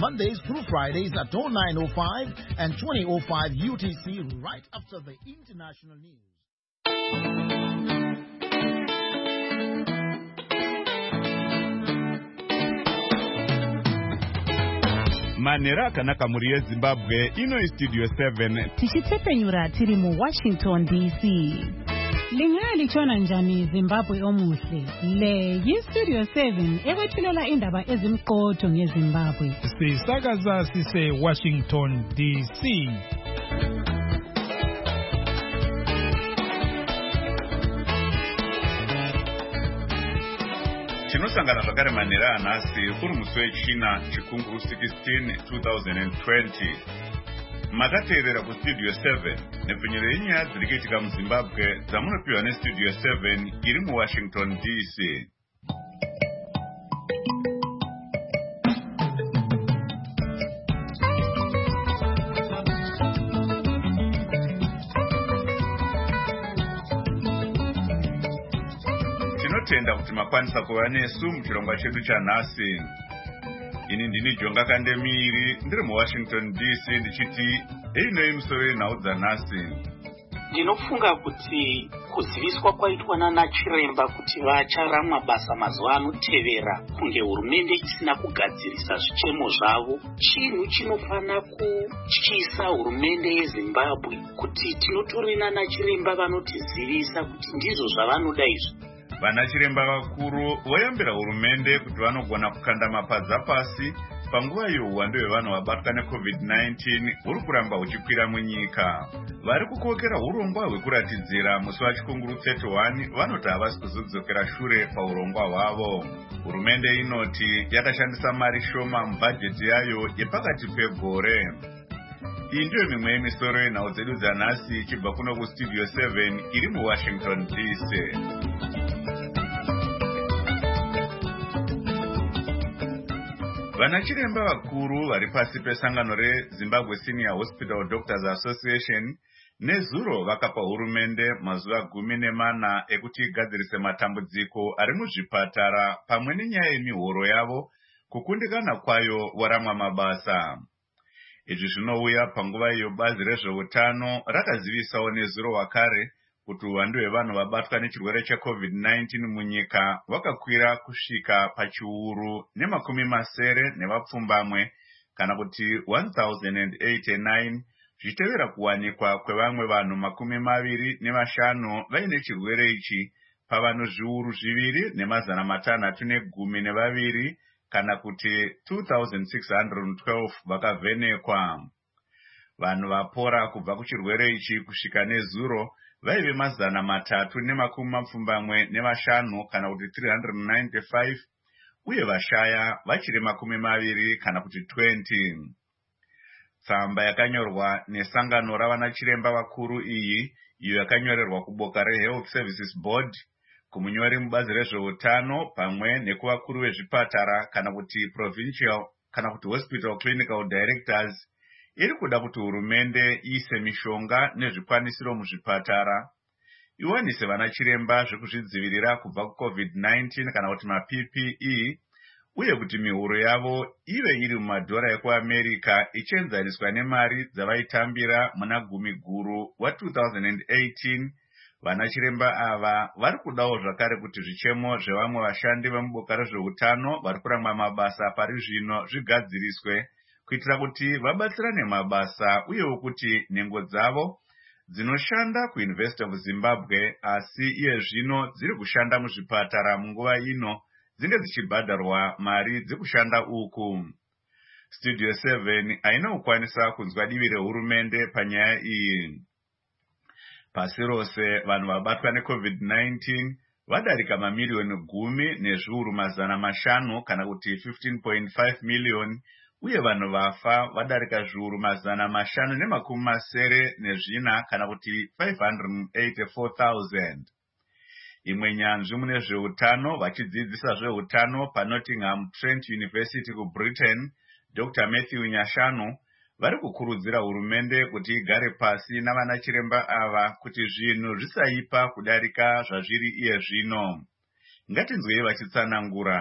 Mondays through Fridays at 09:05 and 20:05 UTC, right after the international news. Manera kanaka muri Zimbabwe ino studio 7 tichitsepenyura tiri mu Washington DC. Lingali chona njani Zimbabwe omuhle. Le yi studio 7 ekwethulela indaba ezimqotho ngeZimbabwe. Sisakaza sise Washington DC. Tinosangana zvakare manera anhasi uri musi wechina chikunguru 16 2020. Makateerera kustudio 7 nepfunyiro yenyaya dziri kuitika muZimbabwe dzamunopiwa nestudio 7 iri muWashington DC. Tinotenda kuti makwanisa kuva nesu muchirongwa chedu chanhasi. Ini ndini Jonga Kandemiri ndiri muWashington DC ndichiti einoi musoro yenhau dzanhasi. Ndinofunga kuti kuziviswa kwaitwa naNachiremba kuti vacharamwa basa mazuva anotevera kunge hurumende isina kugadzirisa zvichemo zvavo, chinhu chinofana kutyisa hurumende yeZimbabwe kuti tinotori naNachiremba vanotizivisa kuti ndizvo zvavanoda izvo. Vanachiremba vakuru voyambira hurumende kuti vanogona kukanda mapadza pasi panguva yehuhwando hwevanhu vabatwa neCovid-19 huri kuramba huchikwira munyika. Vari kukokera urongwa hwekuratidzira musi wachikunguru 31 vanoti havasi kuzodzokera shure paurongwa hwavo. Hurumende inoti yakashandisa mari shoma mubhajeti yayo yepakati pegore. Iyi ndiyo mimwe yemisoro yenhau dzedu dzanhasi ichibva kuno kustudio 7 iri muWashington DC. Vanachiremba vakuru vari pasi pesangano reZimbabwe Senior Hospital Doctors Association nezuro vakapa hurumende mazuva 14 ekuti igadzirise matambudziko ari muzvipatara pamwe nenyaya yemihoro yavo kukundikana kwayo waramwa mabasa. Izvi zvinouya panguva iyo bazi rezveutano rakazivisawo nezuro wakare kuti uwandu hwevanhu vabatwa nechirwere cheCovid-19 munyika wakakwira kusvika pachiuru nemakumi masere nevapfumbamwe kana kuti 1089 zvichitevera kuwanikwa kwevamwe vanhu 25 vaine chirwere ichi pavanhu zviuru 2,612 kana kuti 2612 vakavhenekwa. Vanhu vapora kubva kuchirwere ichi kusvika nezuro vaive 325 kana kuti 395 uye vashaya vachiri 20 kana kuti 20. Tsamba yakanyorwa nesangano ravanachiremba vakuru iyi iyo yakanyorerwa kuboka reHealth Services Board, kumunyori mubazi rezveutano pamwe nekuvakuru vezvipatara kana kuti provincial kana kuti hospital clinical directors, iri kuda kuti hurumende iise mishonga nezvikwanisiro muzvipatara, iwanise vanachiremba zvekuzvidzivirira kubva kuCovid-19 kana kuti maPPE, uye kuti mihoro yavo ive iri mumadhora ekuAmerica ichienzaniswa nemari dzavaitambira muna gumi guru wa2018. Vanachiremba ava vari kudawo zvakare kuti zvichemo zvevamwe vashandi vemuboka rezveutano vari kuramwa mabasa pari zvino zvigadziriswe kuitira kuti vabatsirane mabasa uyewo kuti nhengo dzavo dzinoshanda kuUniversity of Zimbabwe asi iye zvino dziri kushanda muzvipatara munguva ino dzinge dzichibhadharwa mari dzekushanda uku. Studio 7 haina kukwanisa kunzwa divi rehurumende panyaya iyi. Pasi rose vanhu vabatwa neCovid-19 vadarika mamiliyoni 10,500 kana kuti 15.5 miliyoni, uye vanhu vafa vadarika zviuru 574 kana kuti 584,000. Imwe nyanzvi mune zveutano vachidzidzisa zveutano paNottingham Trent University kuBritain, Dr. Matthew Nyashanu, vari kukurudzira hurumende kuti igare pasi navanachiremba ava kuti zvinhu zvisaipa kudarika zvazviri iye zvino. Ngatinzwei vachitsanangura.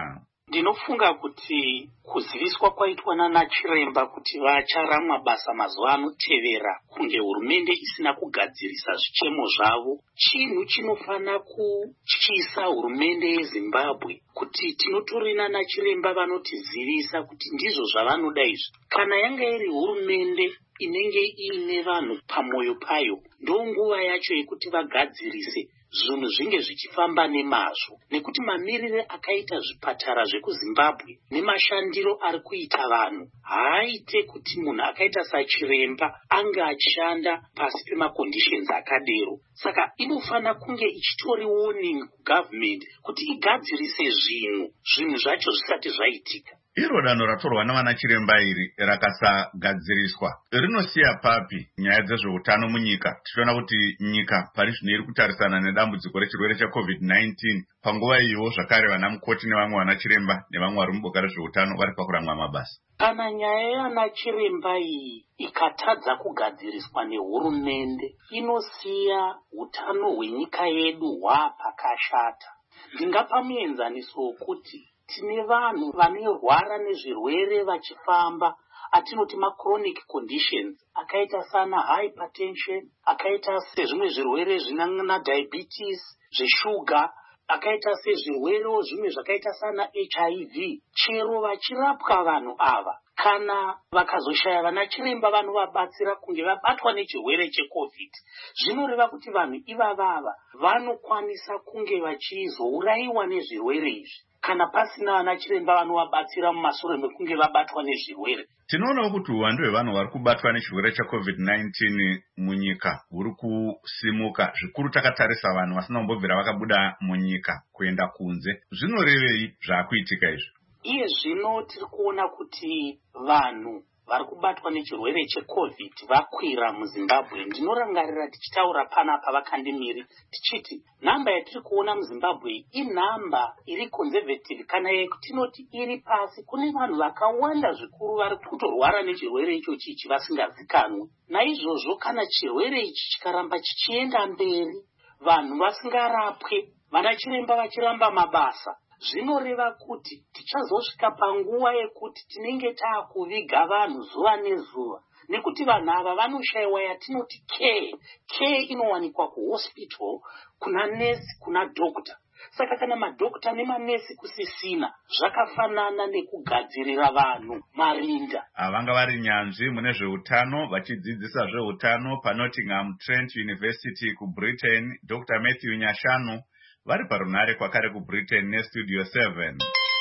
Ndinofunga kuti kuziviswa kwaitwa nanachiremba kuti vacharamwa basa mazuva anotevera kunge hurumende isina kugadzirisa zvichemo zvavo chinhu chinofana kutyisa hurumende yeZimbabwe kuti tinotorina nachiremba vanotizivisa kuti ndizvo zvavanoda izvi. Kana yanga iri hurumende inenge iine vanhu pamwoyo payo, ndonguva yacho yekuti vagadzirise zvinhu zvinge zvichifamba nemazvo, nekuti mamirire akaita zvipatara zvekuZimbabwe nemashandiro ari kuita vanhu haaite kuti munhu akaita sachiremba ange achishanda pasi pemaconditions akadero. Saka inofana kunge ichitori warning kugovernment kuti igadzirise zvinhu zvacho zvisati zvaitika. Iro danho ratorwa navanachiremba iri rakasagadziriswa rinosiya papi nyaya dzezveutano munyika? Tichiona kuti nyika pari zvino iri kutarisana nedambudziko rechirwere cheCovid-19. Panguva iyiwo zvakare vana mukoti nevamwe vanachiremba nevamwe vari muboka rezveutano vari pakuramwa mabasa. Kana nyaya yanachiremba iyi ikatadza kugadziriswa nehurumende, inosiya utano hwenyika yedu hwapakashata. Ndingapa muenzaniso wokuti tine vanhu vanorwara nezvirwere vachifamba atinoti machronic conditions akaita sana hypertension, akaita sezvimwe zvirwere zvinangana diabetes, zveshuga, akaita sezvirwere zvimwe zvakaita sana HIV. Chero vachirapwa vanhu ava, kana vakazoshaya vanachiremba vanovabatsira kunge vabatwa nechirwere cheCovid, zvinoreva kuti vanhu ivavava vanokwanisa kunge vachizourayiwa nezvirwere izvi kana pasina vanachiremba vanovabatsira mumashure mekunge vabatwa nezvirwere. Tinoonawo kuti uwandu hwevanhu vari kubatwa nechirwere cheCovid-19 munyika huri kusimuka zvikuru takatarisa vanhu vasina kumbobvira vakabuda munyika kuenda kunze. Zvinorevei zvaakuitika izvi? Iye zvino tiri kuona kuti vanhu vari kubatwa nechirwere cheCovid vakwira muZimbabwe. Ndinorangarira tichitaura panapa vakandimiri tichiti nhamba yatiri kuona muZimbabwe inhamba iri conservative, kana tinoti iri pasi. Kune vanhu vakawanda zvikuru vari kutorwara nechirwere ichochi vasingazikanwi. Naizvozvo kana chirwere ichi chikaramba chichienda mberi, vanhu vasingarapwe, vanachiremba vachiramba mabasa, zvinoreva kuti tichazosvika panguva yekuti tinenge taakuviga vanhu zuva nezuva, nekuti vanhu ava vanoshayiwa yatinoti care. Care inowanikwa kuhospital, kuna nesi, kuna dokta. Saka kana madokta nemanesi kusisina, zvakafanana nekugadzirira vanhu marinda. Vanga vari nyanzvi mune zveutano vachidzidzisa zveutano paNottingham Trent University kuBritain, Dr. Matthew Nyashanu vari parunare kwakare kuBritain neStudio 7.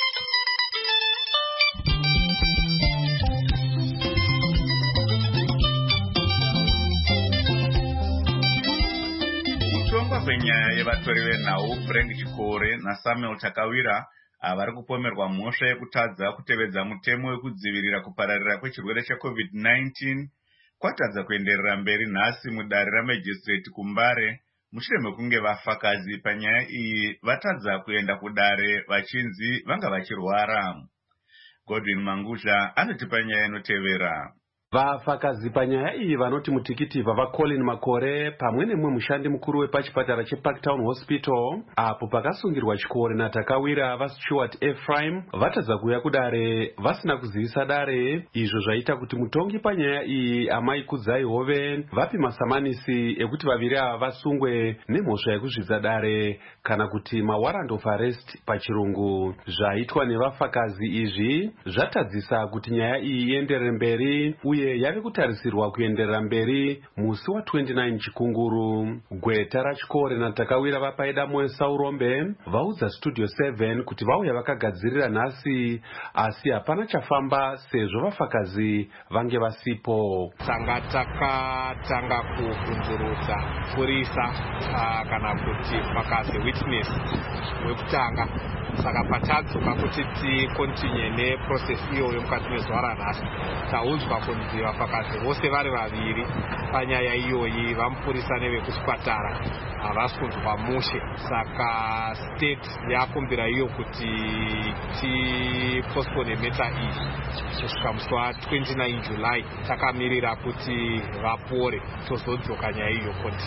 Kutongwa kwenyaya yevatori venhau Frank Chikore naSamuel Takawira vari kupomerwa mhosva yekutadza kutevedza mutemo wekudzivirira kupararira kwechirwere cheCovid-19 kwatadza kuenderera mberi nhasi mudare raMajistrate kuMbare mushure mekunge vafakazi panyaya iyi vatadza kuenda kudare vachinzi vanga vachirwara. Godwin Mangusha anotipa nyaya inotevera. Vafakazi panyaya iyi vanoti mutikiti vavaColin Makore pamwe nemumwe mushandi mukuru wepachipatara cheParktown Hospital apo pakasungirwa Chikore naTakawira vaStuart Ephraim vatadza kuuya kudare vasina kuzivisa dare, izvo zvaita kuti mutongi panyaya iyi Amai Kudzai Hove vapi masamanisi ekuti vaviri ava vasungwe nemhosva yekuzvidza dare kana kuti mawarrant of arrest pachirungu. Zvaitwa nevafakazi izvi zvatadzisa kuti nyaya iyi ienderere mberi uye yave kutarisirwa kuenderera mberi musi wa29 Chikunguru. Gweta raChikore naTakawira vapaida moyo Saurombe vaudza Studio 7 kuti vauya vakagadzirira nhasi asi hapana chafamba sezvo vafakazi vange vasipo. Tanga takatanga kubvunzurudza purisa kana kuti fakazi witness wekutanga, saka patadzoka kuti tikontinue neprocess iyoyo mukati mezuva ranhasi taudzwa kunzi vafakazi vose vari vaviri panyaya iyoyi vamupurisa nevekuchipatara havasi kunzwa mushe. Saka state yakumbira iyo kuti tipostpone meta iyi kusvika musi wa29 July takamirira kuti vapore tozodzoka nyaya iyo kontinue.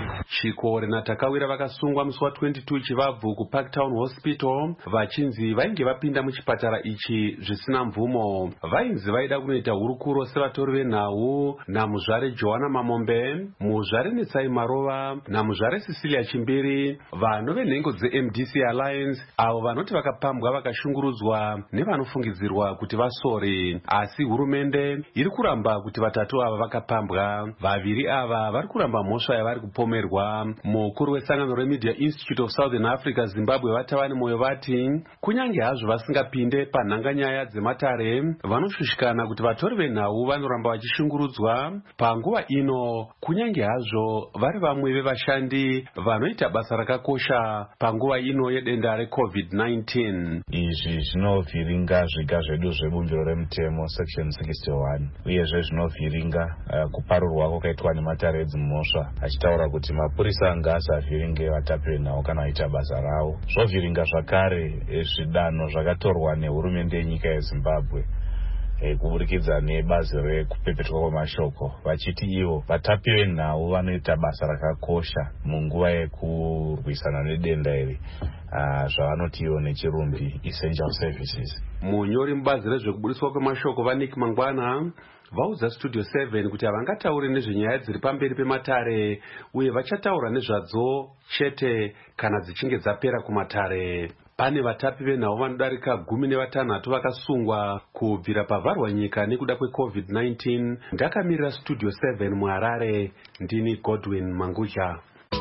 Chikore naTakawira vakasungwa musi wa22 Chivabvu kuParktown Hospital vachinzi vainge vapinda muchipatara ichi zvisina mvumo. Vainzi vaida kunoita hurukuro sevatori venhau namuzvare Joanna Mamombe, muzvare Netsai Marova namuzvare Cecilia Chimbiri, vano venhengo dzeMDC Alliance avo vanoti vakapambwa vakashungurudzwa nevanofungidzirwa kuti vasori, asi hurumende iri kuramba kuti vatatu ava vakapambwa. Vaviri ava vari kuramba mhosva yavari kupomerwa. Mukuru wesangano reMedia Institute of Southern Africa Zimbabwe vatavani moyo vati kunyange hazvo vasingapinde panhanganyaya dzematare vanoshushikana kuti vatori venhau vanoramba vachishungurudzwa panguva ino, kunyange hazvo vari vamwe vevashandi vanoita basa rakakosha panguva ino yedenda reCovid-19. Izvi zvinovhiringa zviga zvedu zvebumbiro remutemo section 61 uyezve zvinovhiringa kuparurwa kwakaitwa nematare edzimhosva, achitaura kuti mapurisa ngaasavhiringe vatapi venhau kana vaita basa ravo. Zvovhiringa zvakare zvidanho zvakatorwa nehurumende yenyika yeZimbabwe kuburikidza nebazi rekupepetwa kwemashoko vachiti ivo vatapi venhau vanoita basa rakakosha munguva yekurwisana nedenda iri, zvavanoti ivo nechirungu essential services. Munyori mubazi rezvekubudiswa kwemashoko vaNick Mangwana vaudza Studio 7 kuti havangataure nezvenyaya dziri pamberi pematare uye vachataura nezvadzo chete kana dzichinge dzapera kumatare. Pane vatapi venhau vanodarika 16 vakasungwa kubvira pavharwa nyika nekuda kweCovid-19. Ndakamirira Studio 7 muHarare, ndini Godwin Manguja.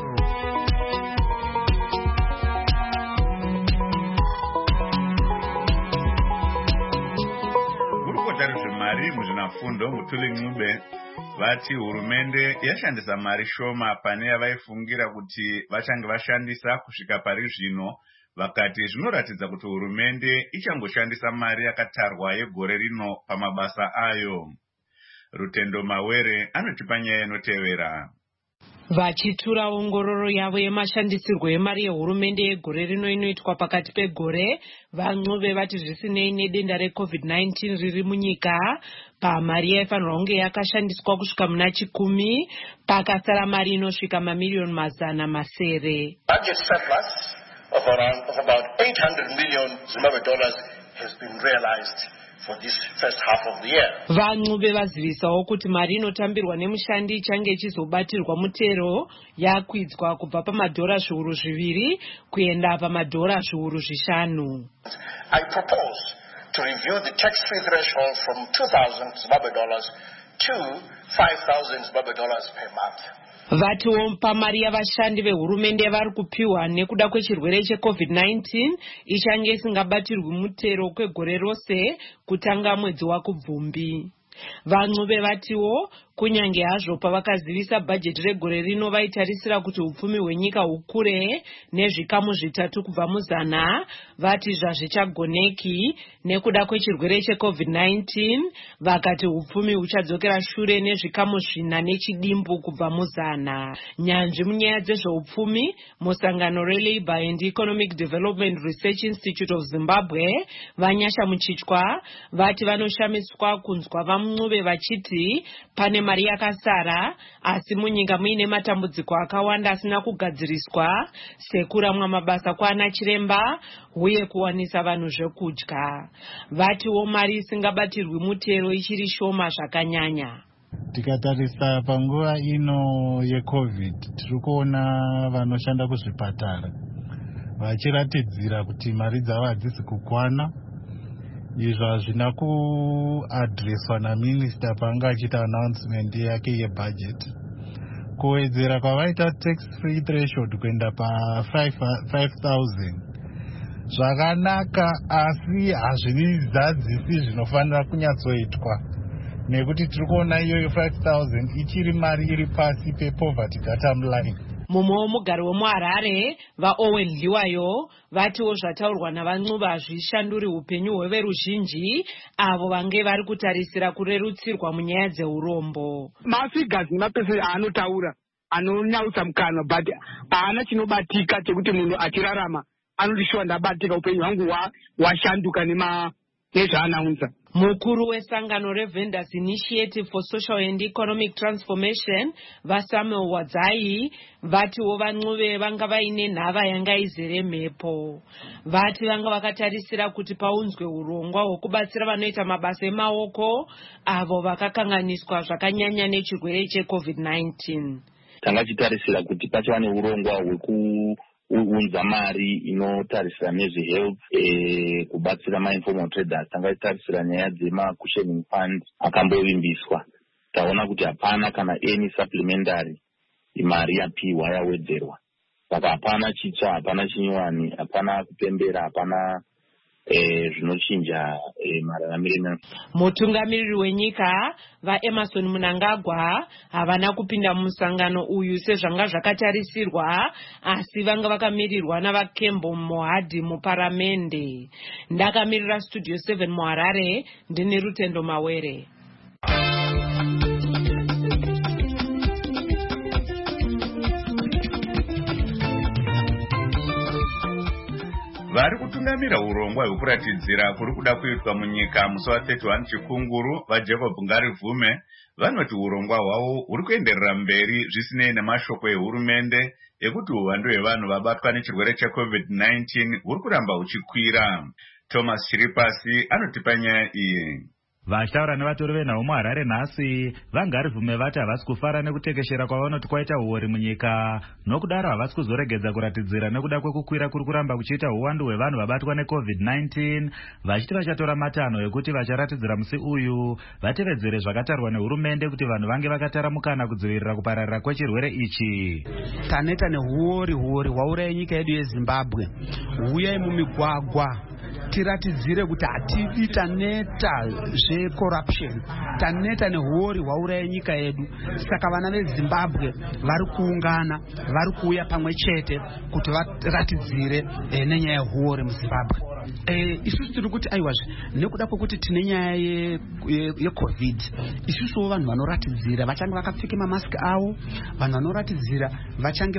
Murukotari zvemari muzvinafundo Mutuli Ncube vati hurumende yashandisa mari shoma pane yavaifungira kuti vachange vashandisa kusvika pari zvino. Vakati zvinoratidza kuti hurumende ichangoshandisa mari yakatarwa yegore rino pamabasa ayo. Rutendo Mawere anotipa nyaya inotevera. Vachitura ongororo yavo yemashandisirwo emari yehurumende yegore rino inoitwa pakati pegore, vaNcube vati zvisinei nedenda reCovid-19 riri munyika, pamari yaifanirwa kunge yakashandiswa kusvika muna 10 pakasara mari inosvika mamiliyoni 100. Budget surplus of about 800 million Zimbabwe dollars has been realized for this first half of the year. VaNcube vazivisawo kuti mari inotambirwa nemushandi ichange ichizobatirwa mutero yakwidzwa kubva pamadhora zviuru 2 kuenda pamadhora zviuru 5. I propose to review the tax-free threshold from 2,000 Zimbabwe dollars to 5,000 Zimbabwe dollars per month. Vatiwo pamari yavashandi vehurumende vari kupiwa nekuda kwechirwere cheCovid-19 ichange isingabatirwi mutero kwegore rose kutanga mwedzi waKubvumbi. VaNcube vatiwo kunyange hazvo pavakazivisa bhajeti regore rino vaitarisira kuti upfumi hwenyika hukure nezvikamu 3 kubva muzana, vati zvazvichagoneki nekuda kwechirwere cheCovid-19, vakati upfumi huchadzokera shure nezvikamu 4 nechidimbu kubva muzana. Nyanzvi munyaya dzezveupfumi musangano reLabour and Economic Development Research Institute of Zimbabwe Vanyasha Muchichwa vati vanoshamiswa kunzwa vaNcube vachiti pane mari yakasara asi munyika muine matambudziko akawanda asina kugadziriswa sekuramwa mabasa kwaana chiremba uye kuwanisa vanhu zvekudya. Vatiwo mari isingabatirwi mutero ichiri shoma zvakanyanya. Tikatarisa panguva ino yeCovid tiri kuona vanoshanda kuzvipatara vachiratidzira kuti mari dzavo hadzisi kukwana. Izvo hazvina kuadreswa naminista paanga achiita announcement yake yebudget. Kuwedzera kwavaita tax free threshold kuenda pa5,000 zvakanaka, asi hazvizadzisi zvinofanira kunyatsoitwa nekuti tiri kuona iyoyo 5,000 ichiri mari iri pasi pepoverty datum line. Mumwe womugari wemuHarare vaOwen Liwayo vatiwo zvataurwa navaNcube hazvishanduri upenyu hweveruzhinji avo vange vari kutarisira kurerutsirwa munyaya dzeurombo. Mafigures nemapese anotaura anonyautsa mukana, but haana chinobatika chekuti munhu achirarama anoti shuwa ndabatika upenyu hwangu hwashanduka nezvaanaunza. Mukuru wesangano reVendors Initiative for Social and Economic Transformation vaSamuel Wadzai vatiwo van'uve vanga vaine nhava yanga izere mhepo. Vati vanga vakatarisira kuti paunzwe urongwa hwekubatsira vanoita mabasa emaoko avo vakakanganiswa zvakanyanya nechirwere cheCovid-19. Tanga chitarisira kuti pachava neurongwa hwekuunza mari inotarisira nezvehealth kubatsira mainformal traders. Tanga chitarisira nyaya dzemacushioning fund akambovimbiswa. Taona kuti hapana kana any supplementary mari yapiwa yawedzerwa. Saka hapana chitsva, hapana chinyuwani, hapana kupembera, hapana zvinochinja mararamiro. Mutungamiriri wenyika vaEmerson Mnangagwa havana kupinda musangano uyu sezvanga zvakatarisirwa, asi vanga vakamirirwa navaKembo Mohadi muparamende. Ndakamirira Studio 7 muHarare, ndine Rutendo Mawere. Vari kutungamira urongwa hwekuratidzira kuri kuda kuitwa munyika musi wa31 Chikunguru vaJacob Ngarivume vanoti urongwa hwavo huri kuenderera mberi zvisinei nemashoko ehurumende ekuti uwandu hwevanhu vabatwa nechirwere cheCovid-19 huri kuramba huchikwira. Thomas Chiripasi anotipa nyaya iyi. Vachitaura nevatori venhau muHarare nhasi, vaNgarivume vati havasi kufara nekutekeshera kwavanoti kwaita huori munyika, nokudaro havasi kuzoregedza kuratidzira nekuda kwekukwira kuri kuramba kuchiita uwandu hwevanhu vabatwa neCovid-19, vachiti vachatora matanho ekuti vacharatidzira musi uyu vatevedzere zvakatarwa nehurumende kuti vanhu vange vakatara mukana kudzivirira kupararira kwechirwere ichi. Taneta nehuori hwauraya nyika yedu yeZimbabwe. Huyai mumigwagwa tiratidzire kuti hatidi taneta zvecorruption, taneta nehuori hwauraya nyika yedu. Saka vana veZimbabwe vari kuungana, vari kuuya pamwe chete kuti varatidzire nenyaya yehuori muZimbabwe. Isusu tiri kuti aiwazve nekuda kwekuti tine nyaya yeCovid, isusuwo vanhu vanoratidzira vachange vakapfeka mamask avo, vanhu vanoratidzira vachange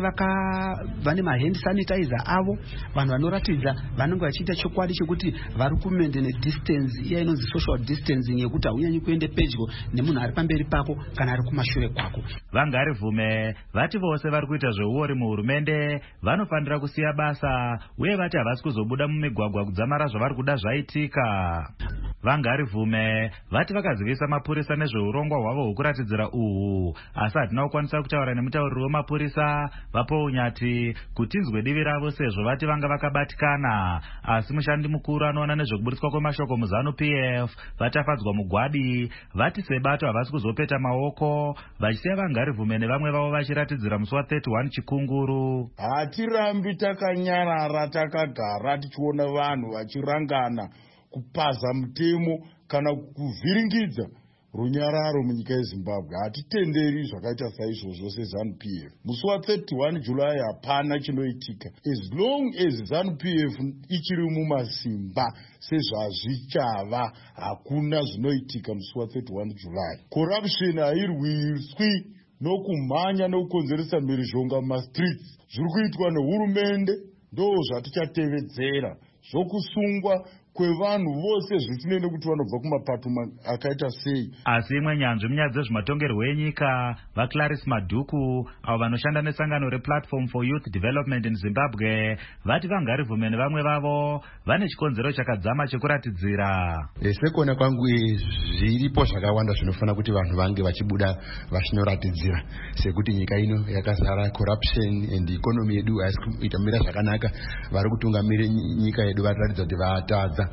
vane mahand sanitizer avo, vanhu vanoratidza vanenge vachiita chokwadi chekuti vari kumaintain distance iya inonzi social distancing yekuti haunyanyi kuende pedyo nemunhu ari pamberi pako kana ari kumashure kwako. VaNgarivume vati vose vari kuita zveuori muhurumende vanofanira kusiya basa, uye vati havasi kuzobuda mumigwagwa kudzamara zvavari kuda zvaitika. VaNgarivume vati vakazivisa mapurisa nezveurongwa hwavo hwokuratidzira uhu, asi hatina kukwanisa kutaura nemutauriri wemapurisa vaPounyati kuti inzwe divi ravo sezvo vati vanga vakabatikana, asi mushandi mukuru anoona nezvekubudiswa kwemashoko muZANU-PF vatafadzwa mugwadi, vati sebato havasi kuzopeta maoko, vachisiya vaNgarivume nevamwe vavo vachiratidzira musi wa31 Chikunguru. Hatirambi takanyarara takagara tichiona vanhu vachirangana kupaza mutemo kana kuvhiringidza runyararo munyika yeZimbabwe. Hatitenderi zvakaita saizvozvo seZANU-PF. Musi wa31 July hapana chinoitika. As long as ZANU-PF ichiri mumasimba sezvazvichava, hakuna zvinoitika musi wa31 July. Corruption hairwiswi nokumhanya nokukonzeresa mhirizhonga mumastreets. Zviri kuitwa nehurumende ndo zvatichatevedzera. Zvokusungwa kwevanhu vose zvisinei nekuti vanobva kumapato akaita sei. Asi imwe nyanzvi munyaya dzezvematongerwo enyika vaClarice Madhuku avo vanoshanda nesangano rePlatform for Youth Development in Zimbabwe vati vaNgarivume nevamwe vavo vane chikonzero chakadzama chekuratidzira. Sekuona kwangu zviripo zvakawanda zvinofanira kuti vanhu vange vachibuda vachinoratidzira, sekuti nyika ino yakazara corruption and economy yedu haisi kuita mira zvakanaka, vari kutungamira nyika yedu vataratidza kuti vatadza.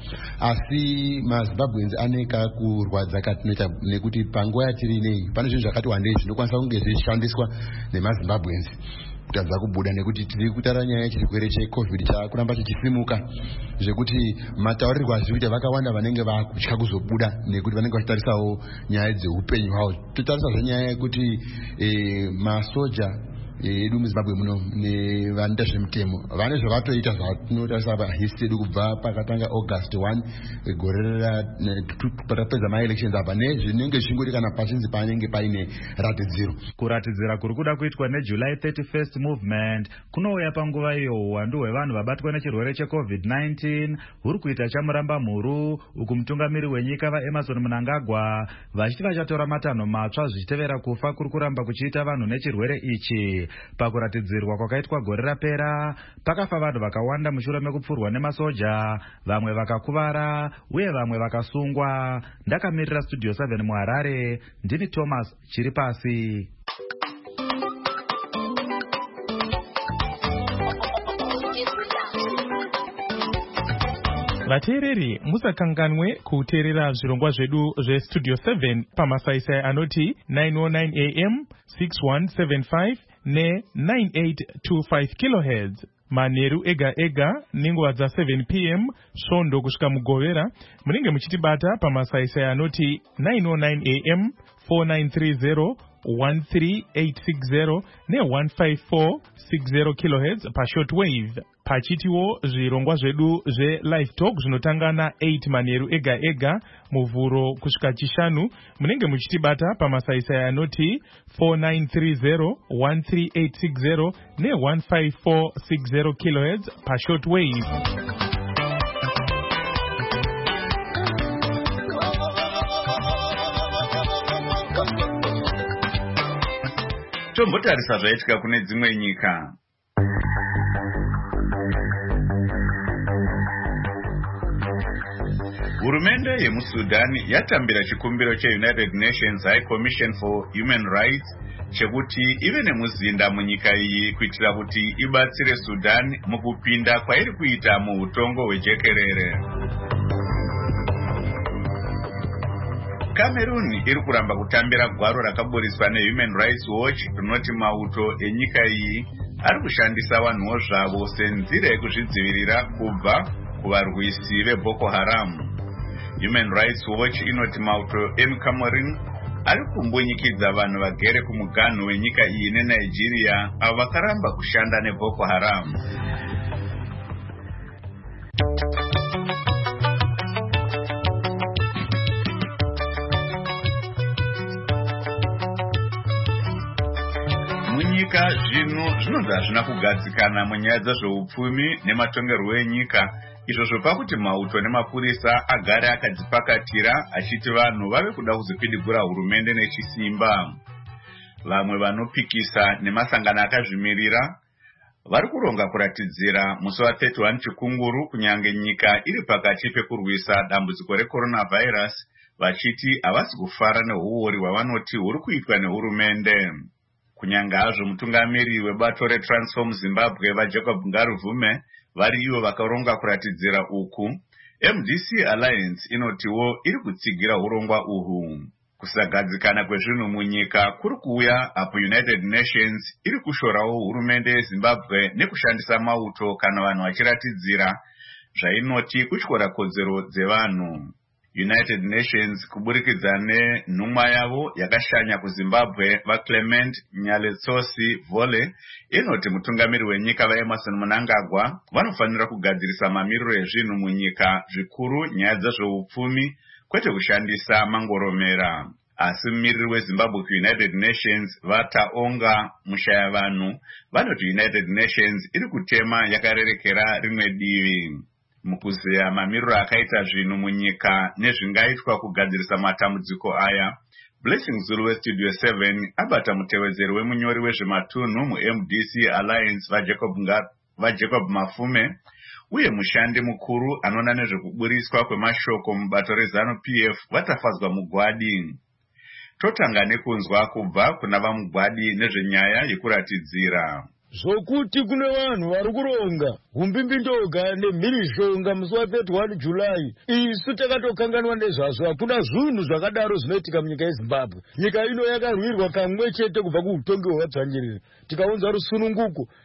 Asi maZimbabweans aneka kurwadza katinoita nekuti panguva yatiri inei pane zvinhu zvakati wandei zvinokwanisa kunge zvichishandiswa nemaZimbabweans kutadza kubuda, nekuti tiri kutaura nyaya yechirwere cheCovid chakuramba chichisimuka, zvekuti mataurirwo azviri kuita vakawanda vanenge vakutya kuzobuda nekuti vanenge vachitarisawo nyaya dzeupenyu hwavo. Totarisazve nyaya yekuti masoja yedu muZimbabwe muno nevanoita zvemutemo vane zvavatoita zvatinotarisa pahistory yedu kubva pakatanga August 1 gore pakapedza maelections apa nezvinenge zvingoti kana pachinzi panenge paine ratidziro. Kuratidzira kuri kuda kuitwa neJuly 31st movement kunouya panguva iyo uwandu hwevanhu vabatwa nechirwere cheCovid-19 huri kuita chamuramba mhuru, uku mutungamiri wenyika vaEmmerson Mnangagwa vachiti vachatora matanho matsva zvichitevera kufa kuri kuramba kuchiita vanhu nechirwere ichi. Pakuratidzirwa kwakaitwa gore rapera pakafa vanhu vakawanda mushure mekupfurwa nemasoja, vamwe vakakuvara uye vamwe vakasungwa. Ndakamirira Studio 7 muHarare, ndini Thomas Chiripasi. Vateereri musakanganwe kuteerera zvirongwa zvedu zveStudio 7 pamasaisai anoti 909 AM 6175 ne9825 kHz manheru ega ega nenguva dza7 PM svondo kusvika mugovera. Munenge muchitibata pamasaisai anoti 909 AM 4930 13860 ne15460 kHz pashortwave. Pachitiwo zvirongwa zvedu zve-live talk zvinotanga na8 manheru ega ega muvhuro kusvika chishanu. Munenge muchitibata pamasaisai anoti 4930 13860 ne15460 kHz pashortwave. Tombotarisa zvaitika kune dzimwe nyika. Hurumende yemuSudan yatambira chikumbiro cheUnited Nations High Commission for Human Rights chekuti ive nemuzinda munyika iyi kuitira kuti ibatsire Sudan mukupinda kwairi kuita muutongo hwejekerere. Cameroon iri kuramba kutambira gwaro rakaburiswa neHuman Rights Watch rinoti mauto enyika iyi ari kushandisa vanhuwo zvavo senzira yekuzvidzivirira kubva kuvarwisi veBoko Haram. Human Rights Watch inoti mauto emuCameroon ari kumbunyikidza vanhu vagere kumuganhu wenyika iyi neNigeria avo vakaramba kushanda neBoko Haram. Munyika zvinonzi hazvina kugadzikana munyaya dzezveupfumi nematongerwo enyika, izvo zvopa kuti mauto nemapurisa agare akadzipakatira achiti vanhu vave kuda kuzopidigura hurumende nechisimba. Vamwe vanopikisa nemasangano akazvimirira vari kuronga kuratidzira musi wa31 Chikunguru kunyange nyika iri pakati pekurwisa dambudziko reCoronavirus, vachiti havasi kufara neuori hwavanoti huri kuitwa nehurumende. Kunyange hazvo mutungamiri webato reTransform Zimbabwe vaJacob Ngaruvume vari ivo vakaronga kuratidzira uku, MDC Alliance inotiwo iri kutsigira urongwa uhu. Kusagadzikana kwezvinhu munyika kuri kuuya apo United Nations iri kushorawo hurumende yeZimbabwe nekushandisa mauto kana vanhu vachiratidzira zvainoti kutyora kodzero dzevanhu. United Nations kuburikidza nenhumwa yavo yakashanya kuZimbabwe vaClement Nyaletsosi Vole inoti mutungamiri wenyika vaEmmerson Mnangagwa vanofanira kugadzirisa mamiriro ezvinhu munyika, zvikuru nyaya dzezveupfumi kwete kushandisa mangoromera. Asi mumiriri weZimbabwe kuUnited Nations vataonga mushaya vanhu vanoti United Nations iri kutema yakarerekera rimwe divi. Mukuzeya mamiriro akaita zvinhu munyika nezvingaitwa kugadzirisa matambudziko aya, Blessing Zulu weStudio 7 abata mutevedzeri wemunyori wezvematunhu muMDC Alliance vaJacob Mafume uye mushandi mukuru anoona nezvekuburiswa kwemashoko mubato reZANU-PF vatafadzwa mugwadi. Totanga nekunzwa kubva kuna vamugwadi nezvenyaya yekuratidzira. Zvokuti kune vanhu vari kuronga umbimbi-ndoga nemhirishonga musi wa31 July, isu takatokanganwa nezvazvo. Hakuna zvinhu zvakadaro zvinoitika munyika yeZimbabwe. Nyika ino yakarwirwa kamwe chete kubva kuutongi hwavadzvanyiriri, tikaunza rusununguko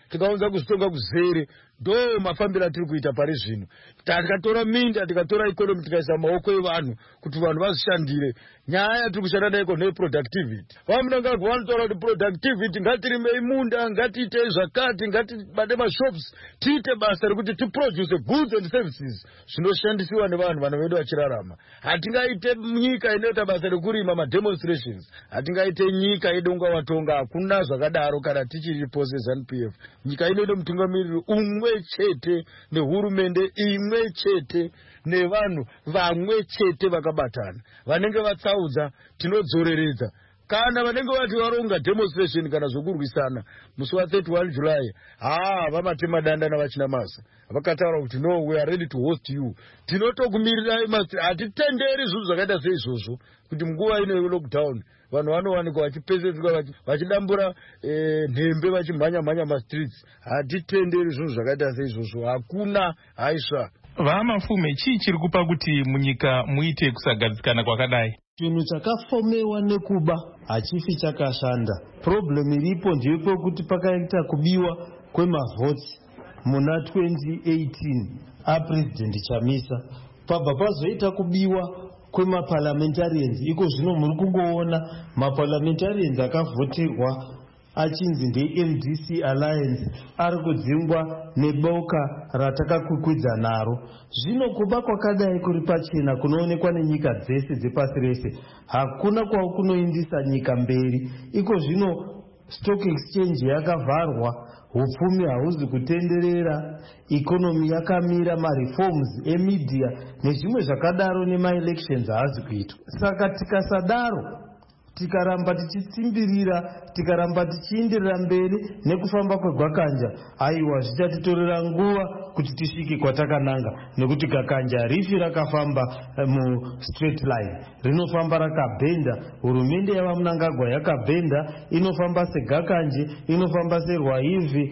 tikaunza kuzitonga kuzere ndo mafambiro atiri kuita pari zvino. Tikatora minda tikatora ikonomi tikaisa maoko evanhu kuti vanhu vazvishandire. Nyaya yatiri kushanda nayo neproductivity. Vamunangagwa vanotaura kuti productivity ngatirimei munda, ngatiite zvakati, ngatibate mashops, tiite basa rekuti tiproduce goods and services zvinoshandisiwa nevanhu vana vedu vachirarama. Hatingaite nyika inoita basa rekurima mademonstrations. Hatingaite nyika yedonga watonga. Hakuna zvakadaro kana tichiri pose ZANU-PF. Nyika inoita mutungamiriri umwe chete nehurumende imwe chete nevanhu vamwe chete vakabatana. Vanenge vatsaudza tinodzoreredza. Kana vanenge vati varonga demonstration kana zvokurwisana musi wa 31 July, vamatema danda navachina masa. Vakataura kuti no, we are ready to host you. Tinotokumirirai hatitenderi zvinhu zvakaita seizvozvo kuti munguva ino yelockdown vanhu vanowanikwa vachipesedzwa vachidambura nhembe vachimhanya mastreets. Hatitenderi zvinhu zvakaita seizvozvo. Hakuna haisva. Vamafume chii chiri kupa kuti munyika muite kusagadzikana kwakadai? Chinhu chakafomewa nekuba hachifi chakashanda. Problem iripo ndeyekuti pakaita kubiwa kwemavhotsi muna 2018 apresident Chamisa, pabva pazoita kubiwa kwemaparliamentarians. Iko zvino muri kungoona maparliamentarians akavhoterwa achinzi ndeMDC Alliance ari kudzingwa neboka ratakakwikwidzana naro. Zvino kuba kwakadai kuri pachena kunoonekwa nenyika dzese dzepasi rese. Hakuna kwakunoindisa nyika mberi. Iko zvino stock exchange yakavharwa, hupfumi hauzi kutenderera, economy yakamira, mareforms emedia nezvimwe zvakadaro nemaelections haazi kuitwa. Saka tikasadaro, tikaramba tichitsimbirira, tikaramba tichienderera mberi nekufamba kwegwakanja, aiwa zvichatitorera nguva kuti tisvike kwatakananga, nekuti gakanja harifi rakafamba mu straight line, rinofamba rakabhenda. Hurumende yavaMnangagwa yakabhenda, inofamba segakanje, inofamba serwaivhi,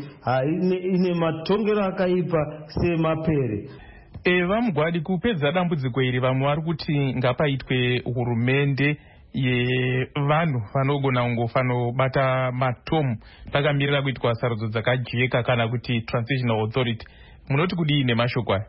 ine matongero akaipa semapere. Vamugwadi, kupedza dambudziko iri vamwe vari kuti ngapaitwe hurumende yevanhu vanogona kungofanobata matomu pakamirira kuitwa sarudzo dzakajeka kana kuti transitional authority. Munoti kudii nemashoko aya?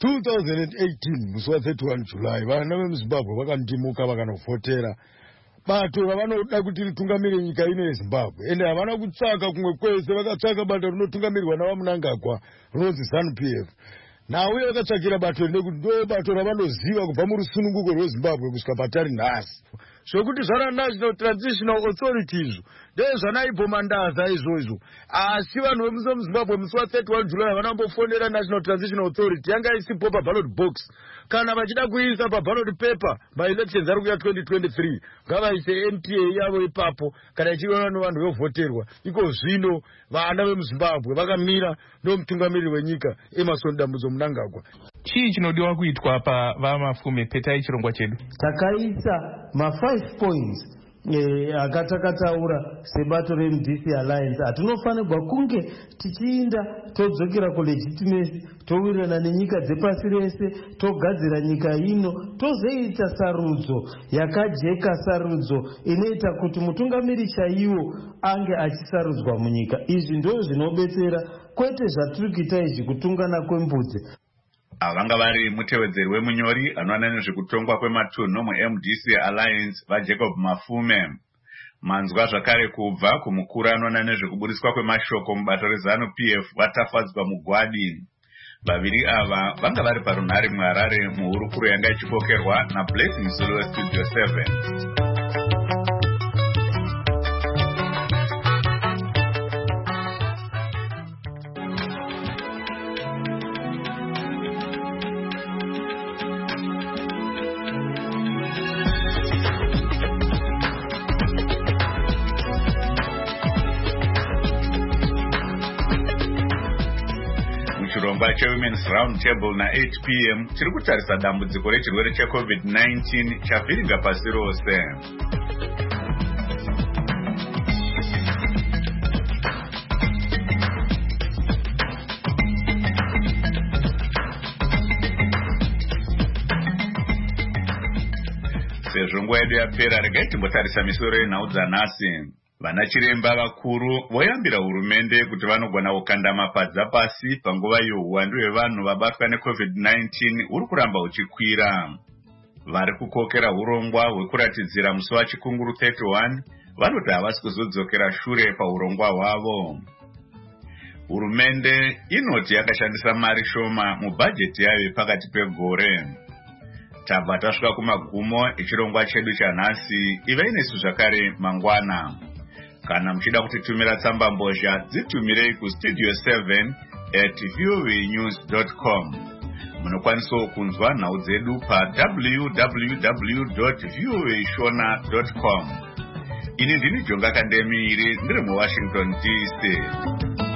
2018 musi wa 31 July vana vemuZimbabwe vakandimuka vakanofotera bato ravanoda kuti ritungamirire nyika ino yeZimbabwe, ende havana kutsvaka kumwe kwese. Vakatsvaka bato rinotungamirwa navaMnangagwa rinonzi ZANU-PF. Nauye vakatsvakira bato nekuti ndo bato ravanoziva kubva murusununguko rweZimbabwe kusvika patari nhasi. Zvokuti zvana National Transitional Authorities ndezvanaipo mandaza izvozvo. Asi vanhu vemuZimbabwe musi wa 31 July vanambofonera National Transitional Authority yanga isipo paballot box. Kana vachida kuisa paballot paper maelections ari kuya 2023 ngavaise NTA yavo ipapo kana ichiona nevanhu vovhoterwa. Iko zvino vana vemuZimbabwe vakamira nomutungamiriri wenyika Emmerson Dambudzo Mnangagwa. Chii chinodiwa kuitwa pavamafume petai chirongwa chedu? Takaisa ma5 points akatakataura sebato reMDC Alliance. Hatinofanirwa kunge tichiinda todzokera kulegitimacy, towirirana nenyika dzepasi rese, togadzira nyika ino, tozoita sarudzo yakajeka, sarudzo inoita kuti mutungamiri chaiwo ange achisarudzwa munyika. Izvi ndizvo zvinobetsera, kwete zvatiri kuita izvi kutungana kwembudzi. Vanga vari mutevedzeri wemunyori anoona nezvekutongwa kwematunhu muMDC Alliance vaJacob Mafume. Manzwa zvakare kubva kumukuru anoona nezvekubudiswa kwemashoko mubato reZANU-PF vatafadzwa Mugwadi. Vaviri ava vanga vari parunhare muHarare muhurukuro yanga ichipokerwa naBlessing Zulu weStudio 7. Chirongwa cheWomen's Round Table na 8 p.m. chiri kutarisa dambudziko rechirwere cheCovid-19 chavhiringa pasi rose. Sezvo nguva yedu yapera, regai timbotarisa misoro yenhau dzanhasi. Vanachiremba vakuru voyambira hurumende kuti vanogona kukanda mapadza pasi panguva yehuwandu hwevanhu vabatwa neCovid-19 uri kuramba uchikwira. Vari kukokera urongwa hwekuratidzira musi wachikunguru 31 vanoti havasi kuzodzokera shure paurongwa hwavo. Hurumende inoti yakashandisa mari shoma mubhajeti yayo pakati pegore. Tabva tasvika kumagumo echirongwa chedu chanhasi. Ivai nesu zvakare mangwana. Kana muchida kutitumira tsamba mbozha dzitumirei kustudio 7@voanews.com. Munokwanisawo kunzwa nhau dzedu www.voashona.com. Ini ndini Jonga Kandemiri ndiri muWashington DC.